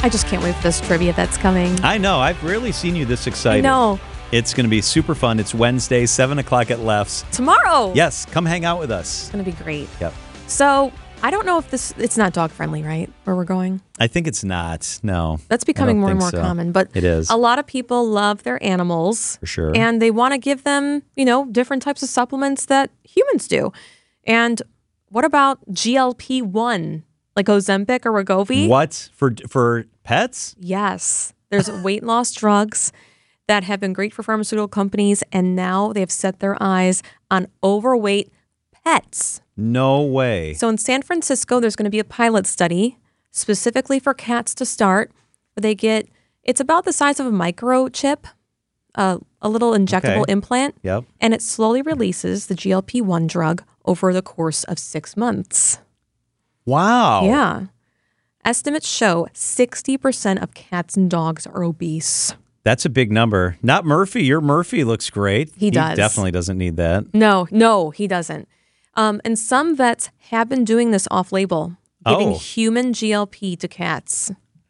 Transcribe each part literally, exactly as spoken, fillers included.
I just can't wait for this trivia that's coming. I know. I've rarely seen you this excited. I know. It's going to be super fun. It's Wednesday, seven o'clock at Leff's. Tomorrow. Yes, come hang out with us. It's going to be great. Yep. So, I don't know if this, it's not dog friendly, right? Where we're going? I think it's not. No. That's becoming more and more so. common. But it is. A lot of people love their animals. For sure. And they want to give them, you know, different types of supplements that humans do. And what about G L P one? Like Ozempic or Wegovy? What? For for pets? Yes. There's weight loss drugs that have been great for pharmaceutical companies, and now they've set their eyes on overweight pets. No way. So in San Francisco, there's going to be a pilot study specifically for cats to start. Where they get, it's about the size of a microchip, uh, a little injectable Okay. implant, Yep. and it slowly releases the G L P one drug over the course of six months. Wow. Yeah. Estimates show sixty percent of cats and dogs are obese. That's a big number. Not Murphy. Your Murphy looks great. He does. He definitely doesn't need that. No, no, he doesn't. Um, and some vets have been doing this off-label, giving Oh. human G L P to cats.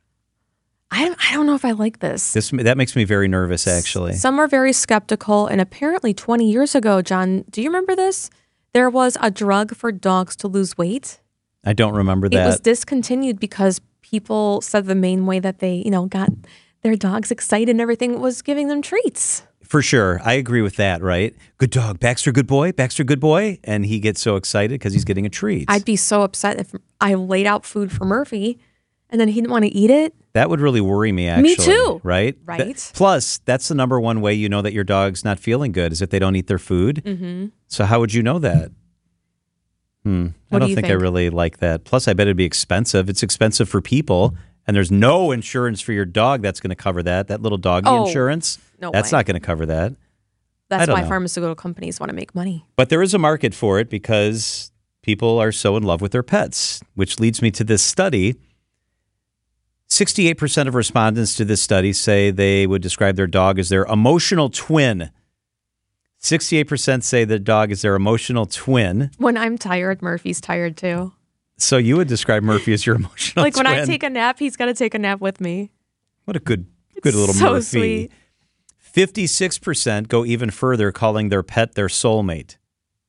I, I don't know if I like this. This that makes me very nervous, actually. Some are very skeptical, and apparently twenty years ago, John, do you remember this? There was a drug for dogs to lose weight. I don't remember It that. was discontinued because people said the main way that they, you know, got their dogs excited and everything was giving them treats. For sure. I agree with that, right? Good dog. Baxter, good boy. Baxter, good boy. And he gets so excited because he's getting a treat. I'd be so upset if I laid out food for Murphy and then he didn't want to eat it. That would really worry me, actually. Me too. Right? Right. Th- plus, that's the number one way you know that your dog's not feeling good is if they don't eat their food. Mm-hmm. So how would you know that? Hmm. What I don't do you think, I think? really like that. Plus, I bet it'd be expensive. It's expensive for people, and there's no insurance for your dog that's going to cover that. That little doggy Oh, insurance, no that's way. not going to cover that. I That's don't why know. pharmaceutical companies want to make money. But there is a market for it because people are so in love with their pets, which leads me to this study. sixty-eight percent of respondents to this study say they would describe their dog as their emotional twin. sixty-eight percent say the dog is their emotional twin. When I'm tired, Murphy's tired too. So you would describe Murphy as your emotional Like twin. when I take a nap, he's got to take a nap with me. What a good, good little so Murphy. sweet. fifty-six percent go even further, calling their pet their soulmate.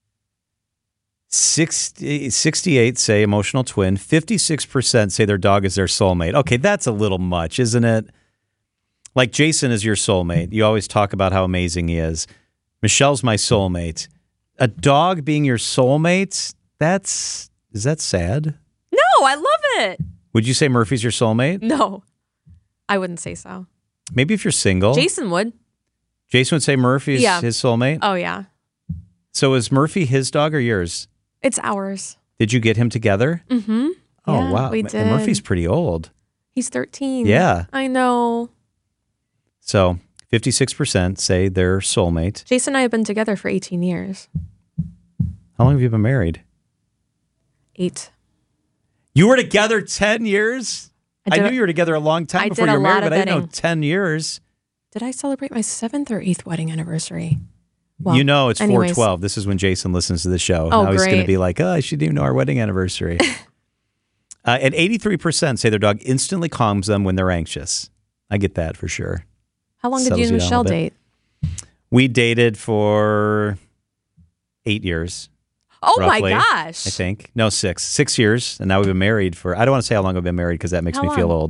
sixty, sixty-eight say emotional twin. fifty-six percent say their dog is their soulmate. Okay, that's a little much, isn't it? Like Jason is your soulmate. You always talk about how amazing he is. Michelle's my soulmate. A dog being your soulmate, that's, is that sad? No, I love it. Would you say Murphy's your soulmate? No, I wouldn't say so. Maybe if you're single. Jason would. Jason would say Murphy's Yeah. his soulmate? Oh, yeah. So is Murphy his dog or yours? It's ours. Did you get him together? Mm-hmm. Oh, Yeah, wow. we M- did. Murphy's pretty old. He's thirteen. Yeah. I know. So fifty-six percent say their soulmate. Jason and I have been together for eighteen years. How long have you been married? Eight. You were together ten years? I I, did knew a- you were together a long time I before did you a were married, lot of but I didn't know vetting. ten years. Did I celebrate my seventh or eighth wedding anniversary? Well, you know it's anyways. four twelve. This is when Jason listens to the show. Oh, now he's going to great. be like, oh, I shouldn't even know our wedding anniversary. uh, and eighty-three percent say their dog instantly calms them when they're anxious. I get that for sure. How long did you Settles and you down a Michelle bit. date? We dated for eight years. Oh roughly, my gosh. I think. No, six. Six years. And now we've been married for, I don't want to say how long we've been married because that makes How me feel long? old.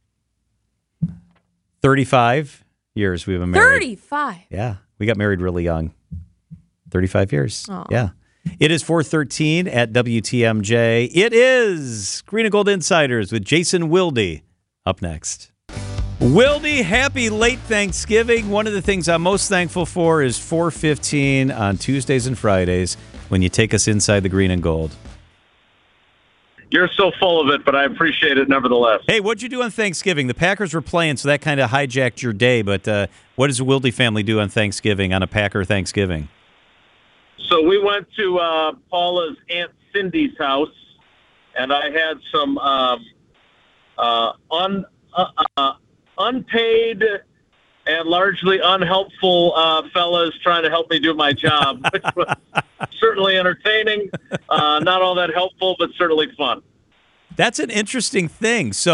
thirty-five years we've been married. thirty-five. Yeah. We got married really young. thirty-five years. Aw. Yeah. It is four thirteen at W T M J. It is Green and Gold Insiders with Jason Wilde up next. Wilde, happy late Thanksgiving. One of the things I'm most thankful for is four fifteen on Tuesdays and Fridays when you take us inside the Green and Gold. You're so full of it, but I appreciate it nevertheless. Hey, what'd you do on Thanksgiving? The Packers were playing, so that kind of hijacked your day, but uh, what does the Wilde family do on Thanksgiving, on a Packer Thanksgiving? So we went to uh, Paula's Aunt Cindy's house, and I had some um, uh, un, uh, uh, unpaid and largely unhelpful uh, fellas trying to help me do my job, which was certainly entertaining, uh, not all that helpful, but certainly fun. That's an interesting thing. So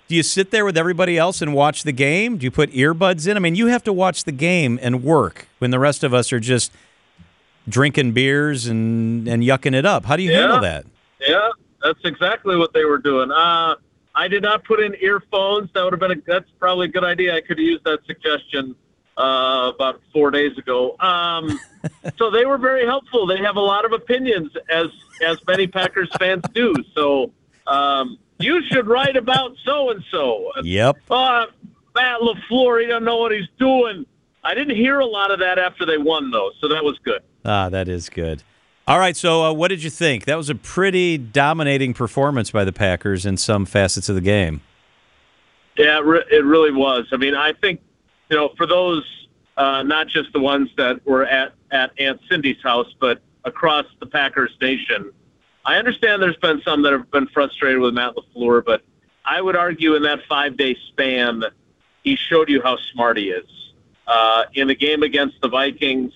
Do you sit there with everybody else and watch the game? Do you put earbuds in? I mean, you have to watch the game and work when the rest of us are just drinking beers and, and yucking it up. How do you Yeah. handle that? Yeah, that's exactly what they were doing. Uh, I did not put in earphones. That would have been a, that's probably a good idea. I could have used that suggestion uh, about four days ago. Um, so they were very helpful. They have a lot of opinions, as as many Packers fans do. So um, you should write about so and so. Yep. Uh, Matt LaFleur, he doesn't know what he's doing. I didn't hear a lot of that after they won, though, so that was good. Ah, that is good. All right, so uh, what did you think? That was a pretty dominating performance by the Packers in some facets of the game. Yeah, it, re- it really was. I mean, I think, you know, for those, uh, not just the ones that were at, at Aunt Cindy's house, but across the Packers nation, I understand there's been some that have been frustrated with Matt LaFleur, but I would argue in that five-day span, he showed you how smart he is. Uh, in the game against the Vikings,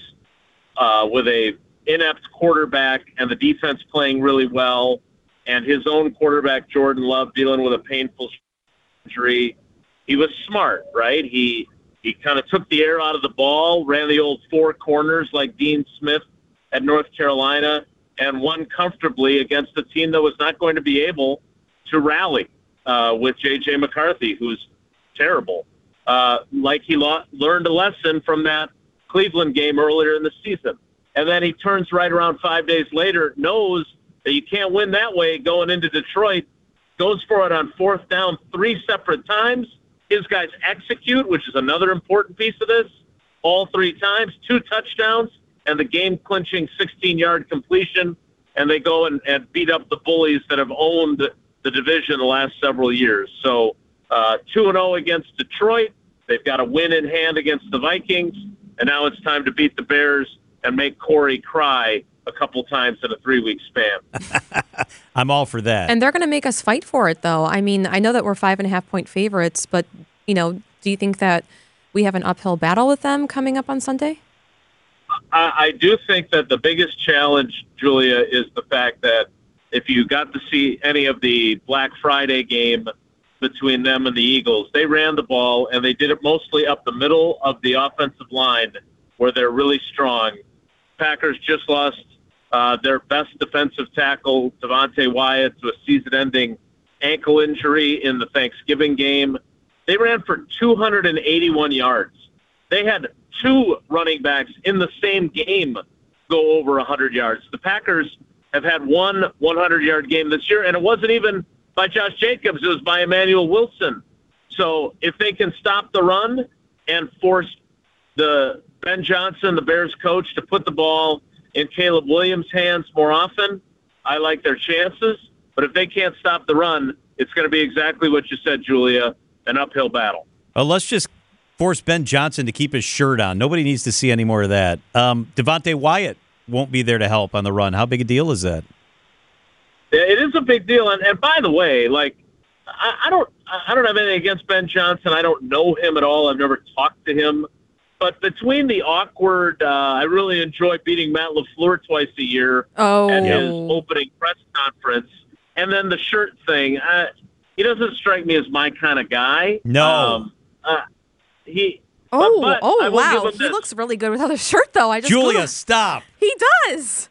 uh, with a inept quarterback and the defense playing really well, and his own quarterback, Jordan Love, dealing with a painful injury, he was smart, right? He he kind of took the air out of the ball, ran the old four corners like Dean Smith at North Carolina, and won comfortably against a team that was not going to be able to rally uh, with J J McCarthy, who's terrible. Uh, like he lo- learned a lesson from that Cleveland game earlier in the season. And then he turns right around five days later, knows that you can't win that way going into Detroit, goes for it on fourth down three separate times. His guys execute, which is another important piece of this, all three times, two touchdowns, and the game-clinching sixteen-yard completion, and they go and, and beat up the bullies that have owned the division the last several years. So uh, two and oh against Detroit. They've got a win in hand against the Vikings, and now it's time to beat the Bears and make Corey cry a couple times in a three-week span. I'm all for that. And they're going to make us fight for it, though. I mean, I know that we're five and a half point favorites, but, you know, do you think that we have an uphill battle with them coming up on Sunday? I, I do think that the biggest challenge, Julia, is the fact that if you got to see any of the Black Friday game between them and the Eagles, they ran the ball, and they did it mostly up the middle of the offensive line where they're really strong. Packers just lost uh, their best defensive tackle, Devontae Wyatt, to a season-ending ankle injury in the Thanksgiving game. They ran for two hundred eighty-one yards. They had two running backs in the same game go over one hundred yards. The Packers have had one hundred-yard game this year, and it wasn't even by Josh Jacobs. It was by Emmanuel Wilson. So if they can stop the run and force the Ben Johnson, the Bears coach, to put the ball in Caleb Williams' hands more often, I like their chances. But if they can't stop the run, it's going to be exactly what you said, Julia, an uphill battle. Well, let's just force Ben Johnson to keep his shirt on. Nobody needs to see any more of that. Um, Devontae Wyatt won't be there to help on the run. How big a deal is that? It is a big deal. And, and by the way, like, I, I don't I don't have anything against Ben Johnson. I don't know him at all. I've never talked to him. But between the awkward, uh, I really enjoy beating Matt LaFleur twice a year Oh. at his opening press conference, and then the shirt thing. Uh, he doesn't strike me as my kind of guy. No. Um, uh, he. Oh, but, but oh I will wow. give him He this. looks really good without a shirt, though. I just Julia, Googled- stop. He does.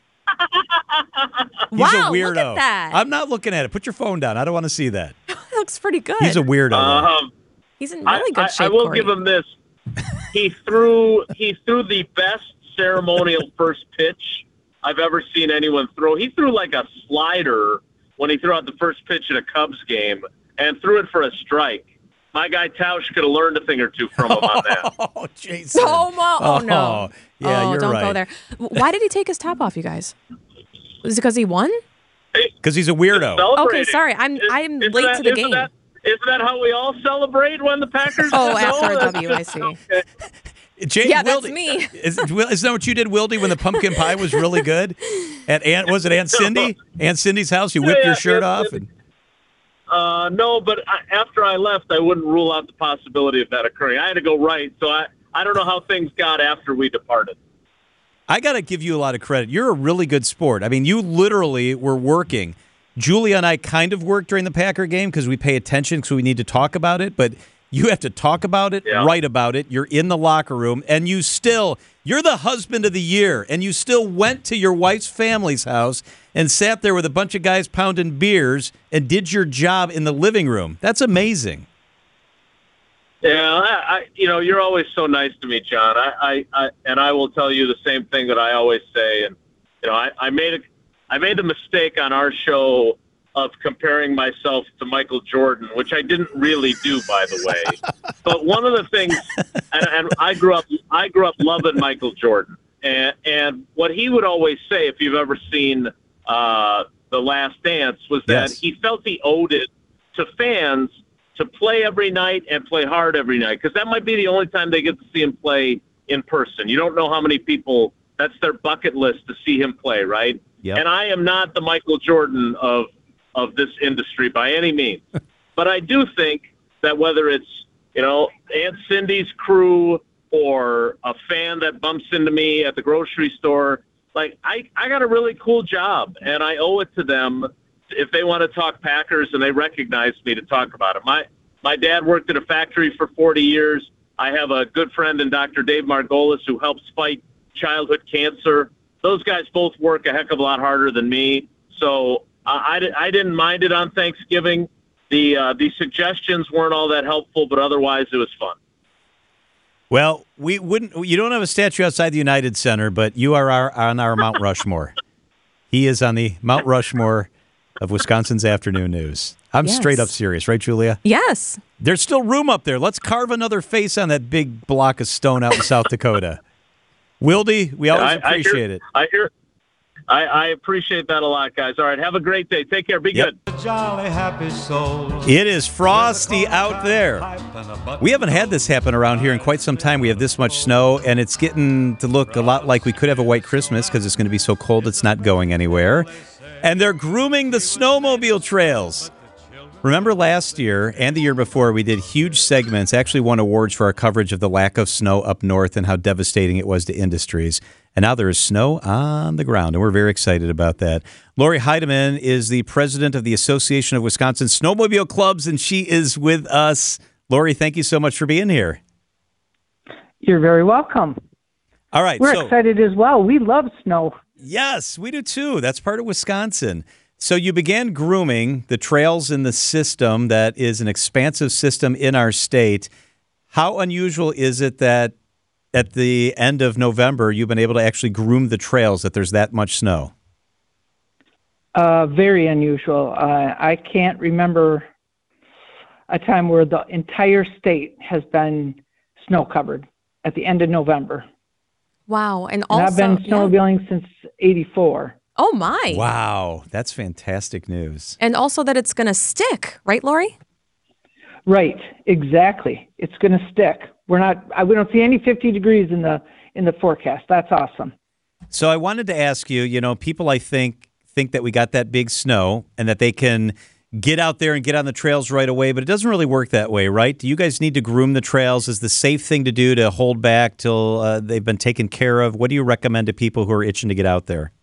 He's wow, a weirdo. look at that. I'm not looking at it. Put your phone down. I don't want to see that. He looks pretty good. He's a weirdo. Um, He's in I, really good I, shape, I will Corey. give him this. He threw he threw the best ceremonial first pitch I've ever seen anyone throw. He threw like a slider when he threw out the first pitch in a Cubs game and threw it for a strike. My guy Tausch could have learned a thing or two from him on that. Oh, Jason. Oh, mo- oh, no. Yeah, oh, you're don't right. go there. Why did he take his top off, you guys? Was it because he won? Because he's a weirdo. Celebrating. Okay, sorry. I'm Is- I'm isn't late that- to the isn't game. That, isn't that how we all celebrate when the Packers Oh, go? after a That's W, I just- see. okay. Jay Yeah, that's Wilde- me. Is, is that what you did, Wildy, when the pumpkin pie was really good? At Aunt, was it Aunt Cindy? Aunt Cindy's house? You whipped Yeah, your shirt Aunt off? Cindy. And, Uh, no, but I, after I left, I wouldn't rule out the possibility of that occurring. I had to go right, so I, I don't know how things got after we departed. I got to give you a lot of credit. You're a really good sport. I mean, you literally were working Julia and I kind of work during the Packer game because we pay attention because we need to talk about it, but you have to talk about it, Yeah. write about it. You're in the locker room, and you still, you're the husband of the year, and you still went to your wife's family's house and sat there with a bunch of guys pounding beers and did your job in the living room. That's amazing. Yeah, I, I, you know, you're always so nice to me, John. I, I, I, and I will tell you the same thing that I always say. And you know, I, I made a, I made the mistake on our show of comparing myself to Michael Jordan, which I didn't really do, by the way. But one of the things, and, and I grew up, I grew up loving Michael Jordan, and and what he would always say, if you've ever seen uh, The Last Dance, was that Yes. he felt he owed it to fans to play every night and play hard every night, because that might be the only time they get to see him play in person. You don't know how many people, that's their bucket list to see him play, right? Yep. And I am not the Michael Jordan of of this industry by any means. But I do think that whether it's, you know, Aunt Cindy's crew or a fan that bumps into me at the grocery store, like I, I got a really cool job, and I owe it to them if they want to talk Packers and they recognize me to talk about it. My my dad worked at a factory for forty years. I have a good friend in Doctor Dave Margolis who helps fight childhood cancer. Those guys both work a heck of a lot harder than me. So I, I, I didn't mind it on Thanksgiving. The uh, the suggestions weren't all that helpful, but otherwise it was fun. Well, we wouldn't. You don't have a statue outside the United Center, but you are our, on our Mount Rushmore. He is on the Mount Rushmore of Wisconsin's afternoon news. I'm Yes. straight up serious, right, Julia? Yes. There's still room up there. Let's carve another face on that big block of stone out in South Dakota. Wildy, we always I, appreciate I hear, it. I hear. I, I appreciate that a lot, guys. All right, have a great day. Take care. Be Yep. good. Jolly happy souls. It is frosty out there. We haven't had this happen around here in quite some time. We have this much snow, and it's getting to look a lot like we could have a white Christmas because it's going to be so cold it's not going anywhere. And they're grooming the snowmobile trails. Remember last year and the year before, we did huge segments, actually won awards for our coverage of the lack of snow up north and how devastating it was to industries. And now there is snow on the ground, and we're very excited about that. Lori Heidemann is the president of the Association of Wisconsin Snowmobile Clubs, and she is with us. Lori, thank you so much for being here. You're very welcome. All right. We're so, excited as well. We love snow. Yes, we do too. That's part of Wisconsin. So you began grooming the trails in the system that is an expansive system in our state. How unusual is it that at the end of November you've been able to actually groom the trails, that there's that much snow? Uh, very unusual. Uh, I can't remember a time where the entire state has been snow covered at the end of November. Wow. And And also, I've been yeah. snowmobiling since eighty-four. Oh, my. Wow, that's fantastic news. And also that it's going to stick, right, Lori? Right, exactly. It's going to stick. We're not. I, we don't see any fifty degrees in the in the forecast. That's awesome. So I wanted to ask you, you know, people I think think that we got that big snow and that they can get out there and get on the trails right away, but it doesn't really work that way, right? Do you guys need to groom the trails? Is the safe thing to do to hold back till uh, they've been taken care of? What do you recommend to people who are itching to get out there?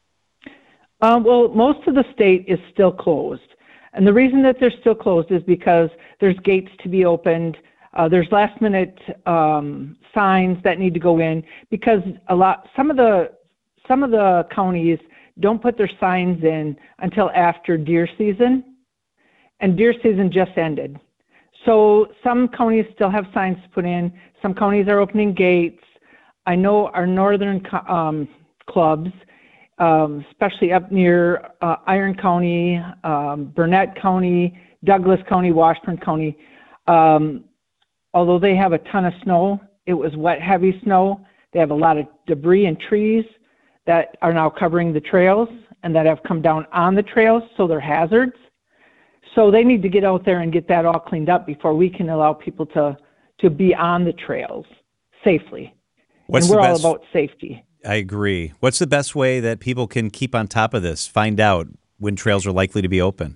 Um, well, most of the state is still closed. And the reason that they're still closed is because there's gates to be opened. Uh, there's last minute um, signs that need to go in because a lot, some of the, some of the counties don't put their signs in until after deer season, and deer season just ended. So some counties still have signs to put in. Some counties are opening gates. I know our northern co- um, clubs, um, especially up near uh, Iron County, um, Burnett County, Douglas County, Washburn County, um, although they have a ton of snow, it was wet, heavy snow. They have a lot of debris and trees that are now covering the trails and that have come down on the trails, so they're hazards. So they need to get out there and get that all cleaned up before we can allow people to, to be on the trails safely. What's and we're the all best, about safety. I agree. What's the best way that people can keep on top of this, find out when trails are likely to be open?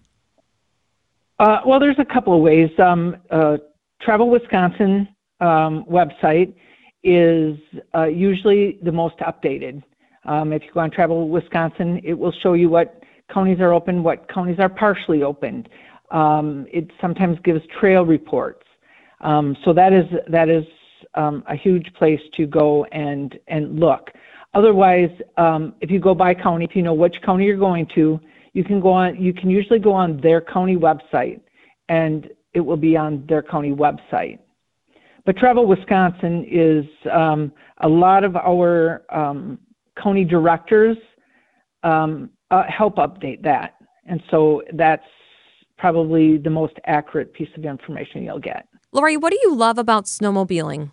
Uh, well, there's a couple of ways. Um, uh, Travel Wisconsin um, website is uh, usually the most updated. Um, if you go on Travel Wisconsin, it will show you what counties are open, what counties are partially opened. Um, it sometimes gives trail reports. Um, so that is that is um, a huge place to go and and look. Otherwise, um, if you go by county, if you know which county you're going to, you can go on. You can usually go on their county website, and it will be on their county website. But Travel Wisconsin is um, a lot of our um, county directors um, uh, help update that, and so that's probably the most accurate piece of information you'll get. Lori, what do you love about snowmobiling?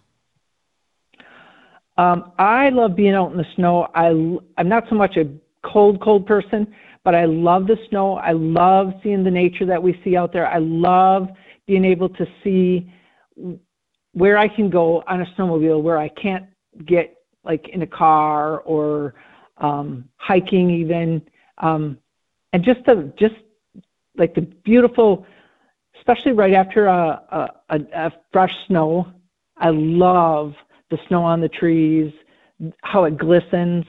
Um, I love being out in the snow. I, I'm not so much a cold, cold person, but I love the snow. I love seeing the nature that we see out there. I love being able to see where I can go on a snowmobile where I can't get like in a car or um, hiking even. Um, and just the, just like the beautiful, especially right after a, a, a fresh snow. I love the snow on the trees, how it glistens.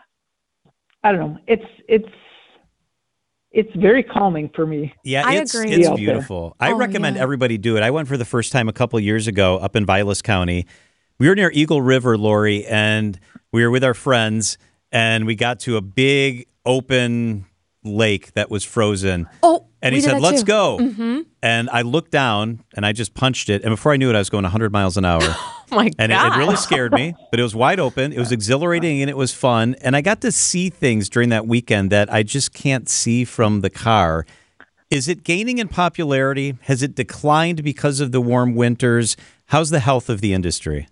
I don't know. It's it's it's very calming for me. Yeah, I it's agree. it's Out beautiful. there. I Oh, recommend yeah. everybody do it. I went for the first time a couple years ago up in Vilas County. We were near Eagle River, Lori, and we were with our friends, and we got to a big open lake that was frozen. Oh, And we he did said, that let's too. go. Mm-hmm. And I looked down and I just punched it. And before I knew it, I was going one hundred miles an hour. Oh my And it, God. it really scared me, but it was wide open. It was exhilarating and it was fun. And I got to see things during that weekend that I just can't see from the car. Is it gaining in popularity? Has it declined because of the warm winters? How's the health of the industry?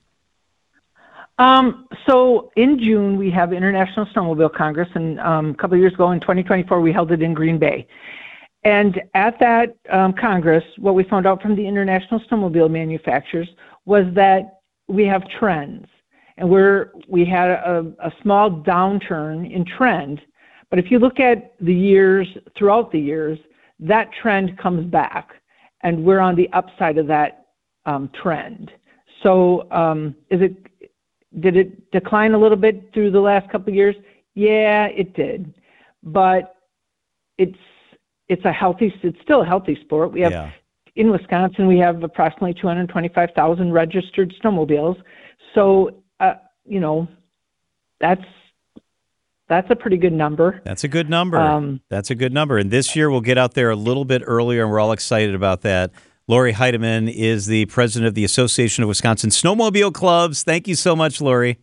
Um, so in June, we have International Snowmobile Congress, and um, a couple of years ago in twenty twenty-four, we held it in Green Bay. And at that um, Congress, what we found out from the international snowmobile manufacturers was that we have trends. And we're, we had a, a small downturn in trend, but if you look at the years, throughout the years, that trend comes back, and we're on the upside of that um, trend. So um, is it, did it decline a little bit through the last couple of years? Yeah, it did. But it's it's a healthy, it's still a healthy sport. We have, Yeah. in Wisconsin, we have approximately two hundred twenty-five thousand registered snowmobiles. So, uh, you know, that's that's a pretty good number. That's a good number. Um, That's a good number. And this year we'll get out there a little bit earlier, and we're all excited about that. Lori Heidemann is the president of the Association of Wisconsin Snowmobile Clubs. Thank you so much, Lori.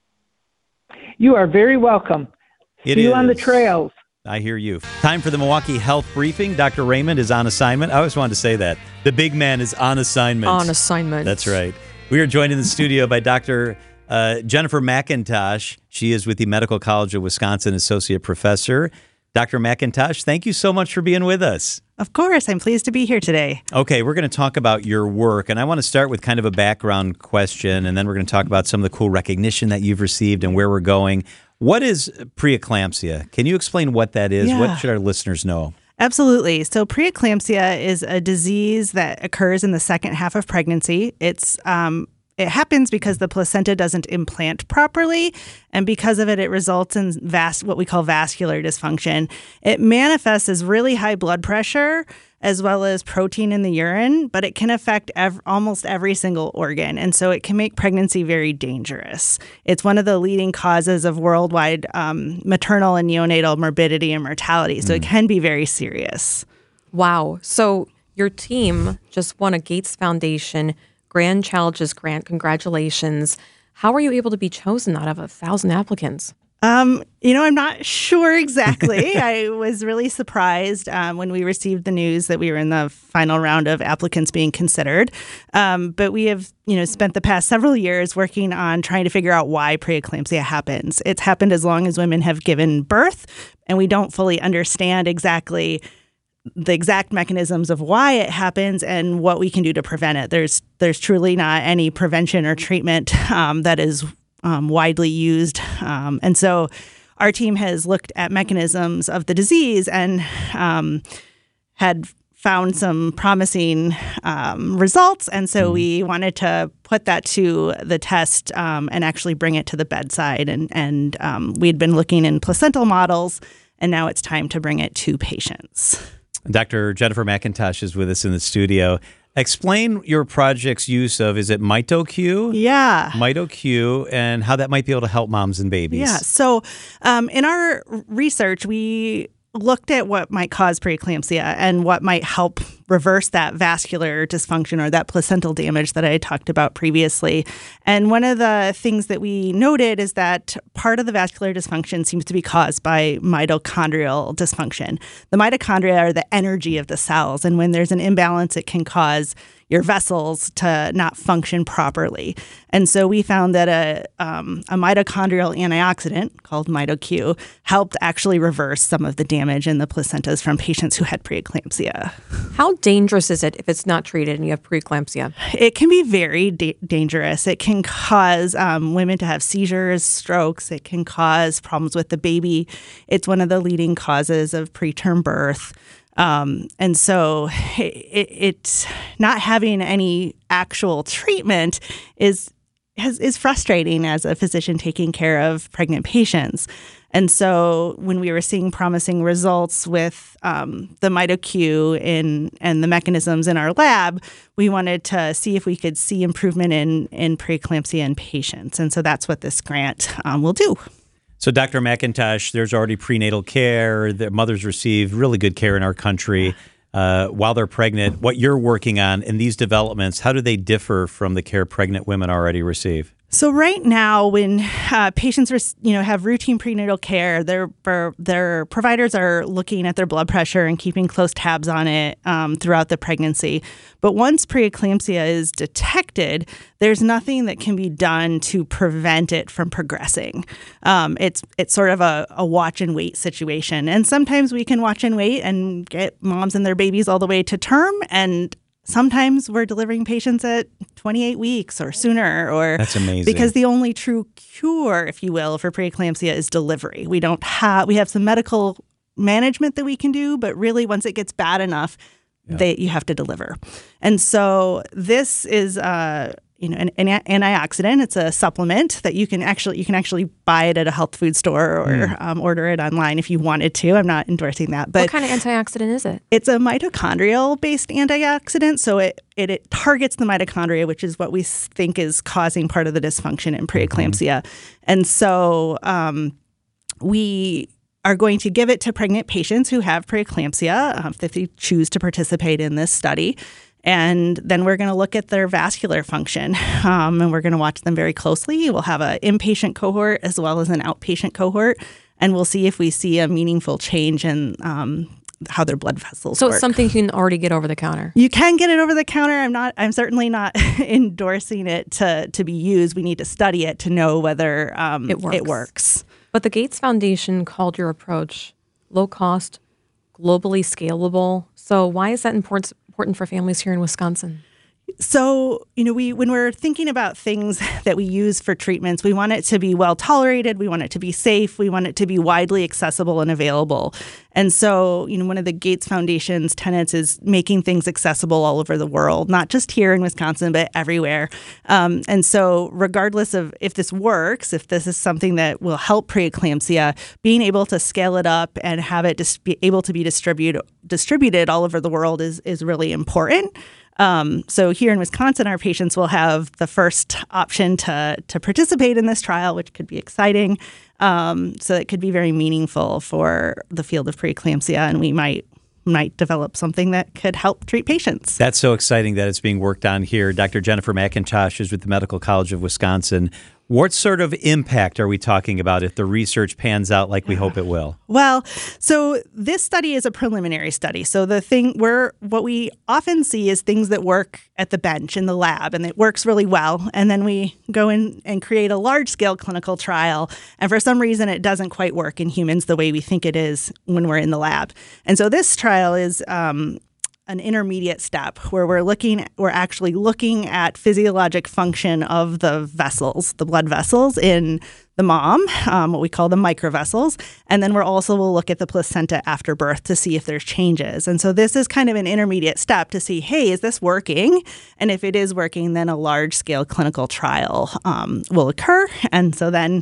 You are very welcome. It See you on the is. trails. I hear you. Time for the Milwaukee Health Briefing. Doctor Raymond is on assignment. I always wanted to say that. The big man is on assignment. On assignment. That's right. We are joined in the studio by Doctor Uh, Jennifer McIntosh. She is with the Medical College of Wisconsin Associate Professor. Doctor McIntosh, thank you so much for being with us. Of course. I'm pleased to be here today. Okay, we're going to talk about your work, and I want to start with kind of a background question, and then we're going to talk about some of the cool recognition that you've received and where we're going. What is preeclampsia? Can you explain what that is? Yeah. What should our listeners know? Absolutely. So preeclampsia is a disease that occurs in the second half of pregnancy. It's um, it happens because the placenta doesn't implant properly, and because of it, it results in vas- what we call vascular dysfunction. It manifests as really high blood pressure as well as protein in the urine, but it can affect ev- almost every single organ, and so it can make pregnancy very dangerous. It's one of the leading causes of worldwide um, maternal and neonatal morbidity and mortality, so mm. it can be very serious. Wow. So your team just won a Gates Foundation Grand Challenges grant. Congratulations. How were you able to be chosen out of a thousand applicants? Um, you know, I'm not sure exactly. I was really surprised um, when we received the news that we were in the final round of applicants being considered. Um, but we have, you know, spent the past several years working on trying to figure out why preeclampsia happens. It's happened as long as women have given birth, and we don't fully understand exactly the exact mechanisms of why it happens and what we can do to prevent it. There's there's truly not any prevention or treatment um, that is um, widely used. Um, and so our team has looked at mechanisms of the disease and um, had found some promising um, results. And so we wanted to put that to the test um, and actually bring it to the bedside. And, and um, we'd been looking in placental models and now it's time to bring it to patients. Doctor Jennifer McIntosh is with us in the studio. Explain your project's use of, is it MitoQ? Yeah. MitoQ, and how that might be able to help moms and babies. Yeah. So um, in our research, we looked at what might cause preeclampsia and what might help reverse that vascular dysfunction or that placental damage that I talked about previously. And one of the things that we noted is that part of the vascular dysfunction seems to be caused by mitochondrial dysfunction. The mitochondria are the energy of the cells, and when there's an imbalance, it can cause your vessels to not function properly. And so we found that a, um, a mitochondrial antioxidant called MitoQ helped actually reverse some of the damage in the placentas from patients who had preeclampsia. How dangerous is it if it's not treated and you have preeclampsia? It can be very da- dangerous. It can cause um, women to have seizures, strokes. It can cause problems with the baby. It's one of the leading causes of preterm birth. Um, and so it, it, it's not having any actual treatment is has, is frustrating as a physician taking care of pregnant patients. And so when we were seeing promising results with um, the MitoQ in, and the mechanisms in our lab, we wanted to see if we could see improvement in, in preeclampsia in patients. And so that's what this grant um, will do. So, Doctor McIntosh, there's already prenatal care. The mothers receive really good care in our country uh, while they're pregnant. What you're working on in these developments, how do they differ from the care pregnant women already receive? So right now, when uh, patients you know have routine prenatal care, their their providers are looking at their blood pressure and keeping close tabs on it um, throughout the pregnancy. But once preeclampsia is detected, there's nothing that can be done to prevent it from progressing. Um, it's it's sort of a, a watch and wait situation, and sometimes we can watch and wait and get moms and their babies all the way to term, and sometimes we're delivering patients at twenty-eight weeks or sooner. Or That's amazing. Because the only true cure, if you will, for preeclampsia is delivery. We don't have we have some medical management that we can do, but really once it gets bad enough, yeah. they you have to deliver. And so this is uh, you know an, an antioxidant. It's a supplement that you can actually you can actually buy it at a health food store or mm. um, order it online if you wanted to. I'm not endorsing that, but what kind of antioxidant is it? It's a mitochondrial-based antioxidant, so it, it it targets the mitochondria, which is what we think is causing part of the dysfunction in preeclampsia. Mm-hmm. And so um, we are going to give it to pregnant patients who have preeclampsia um, if they choose to participate in this study. And then we're going to look at their vascular function, um, and we're going to watch them very closely. We'll have an inpatient cohort as well as an outpatient cohort, and we'll see if we see a meaningful change in um, how their blood vessels so work. It's something you can already get over the counter. You can get it over the counter. I'm not. I'm certainly not endorsing it to to be used. We need to study it to know whether um, it works. It works. But the Gates Foundation called your approach low cost, globally scalable. So why is that important? important for families here in Wisconsin? So, you know, we when we're thinking about things that we use for treatments, we want it to be well tolerated. We want it to be safe. We want it to be widely accessible and available. And so, you know, one of the Gates Foundation's tenets is making things accessible all over the world, not just here in Wisconsin, but everywhere. Um, and so regardless of if this works, if this is something that will help preeclampsia, being able to scale it up and have it dis- be able to be distributed distributed all over the world is is really important. Um, so here in Wisconsin, our patients will have the first option to to participate in this trial, which could be exciting. Um, so it could be very meaningful for the field of preeclampsia, and we might might develop something that could help treat patients. That's so exciting that it's being worked on here. Doctor Jennifer McIntosh is with the Medical College of Wisconsin. What sort of impact are we talking about if the research pans out like we hope it will? Well, so this study is a preliminary study. So the thing where what we often see is things that work at the bench in the lab, and it works really well. And then we go in and create a large-scale clinical trial, and for some reason it doesn't quite work in humans the way we think it is when we're in the lab. And so this trial is um, an intermediate step where we're looking, we're actually looking at physiologic function of the vessels, the blood vessels in the mom, um, what we call the microvessels. And then we're also will look at the placenta after birth to see if there's changes. And so this is kind of an intermediate step to see, hey, is this working? And if it is working, then a large scale clinical trial um, will occur. And so then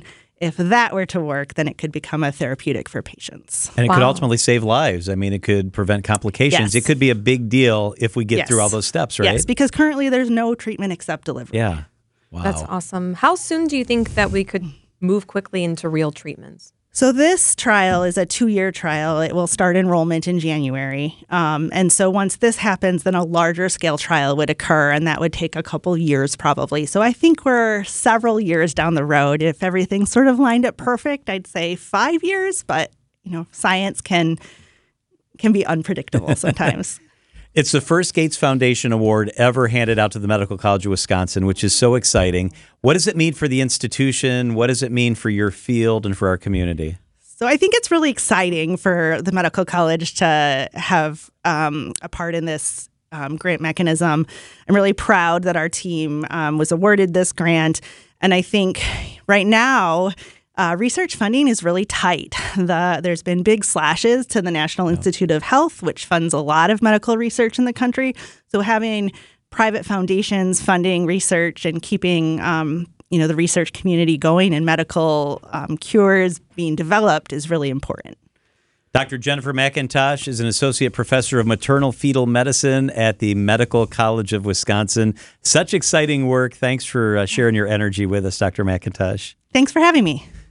if that were to work, then it could become a therapeutic for patients. And it Wow. could ultimately save lives. I mean, it could prevent complications. Yes. It could be a big deal if we get Yes. through all those steps, right? Yes, because currently there's no treatment except delivery. Yeah. Wow. That's awesome. How soon do you think that we could move quickly into real treatments? So this trial is a two-year trial. It will start enrollment in January. Um, and so once this happens, then a larger scale trial would occur, and that would take a couple years probably. So I think we're several years down the road. If everything sort of lined up perfect, I'd say five years, but you know, science can can be unpredictable sometimes. It's the first Gates Foundation Award ever handed out to the Medical College of Wisconsin, which is so exciting. What does it mean for the institution? What does it mean for your field and for our community? So I think it's really exciting for the medical college to have um, a part in this um, grant mechanism. I'm really proud that our team um, was awarded this grant. And I think right now, Uh, research funding is really tight. The, there's been big slashes to the National Institute of Health, which funds a lot of medical research in the country. So having private foundations funding research and keeping um, you know, the research community going and medical um, cures being developed is really important. Doctor Jennifer McIntosh is an associate professor of maternal fetal medicine at the Medical College of Wisconsin. Such exciting work. Thanks for uh, sharing your energy with us, Doctor McIntosh. Thanks for having me.